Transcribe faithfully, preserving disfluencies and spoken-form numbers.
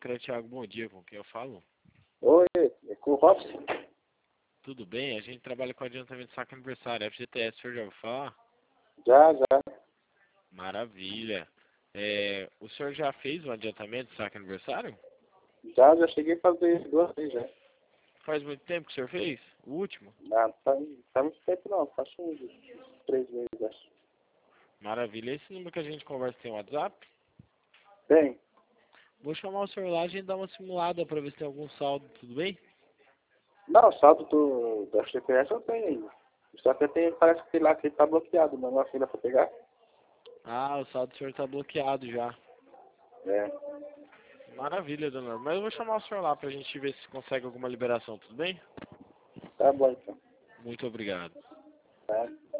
Sócrates Thiago, bom dia, com quem eu falo? Oi, é com o Robson? Tudo bem? A gente trabalha com adiantamento de saque aniversário, F G T S, o senhor já ouviu falar? Já, já. Maravilha. É, o senhor já fez um adiantamento de saque aniversário? Já, já cheguei a fazer duas vezes já. Faz muito tempo que o senhor fez? O último? Não, não faz, faz muito tempo não, faz uns três meses, acho. Maravilha. Esse número que a gente conversa tem WhatsApp? Tem? Vou chamar o senhor lá, a gente dá uma simulada para ver se tem algum saldo, tudo bem? Não, o saldo do, da G P S eu tenho ainda. Só que tem, parece que lá que ele tá bloqueado, mas não é fila pra pegar. Ah, o saldo do senhor está bloqueado já. É. Maravilha, dona. Mas eu vou chamar o senhor lá pra gente ver se consegue alguma liberação, tudo bem? Tá bom então. Muito obrigado. Tá.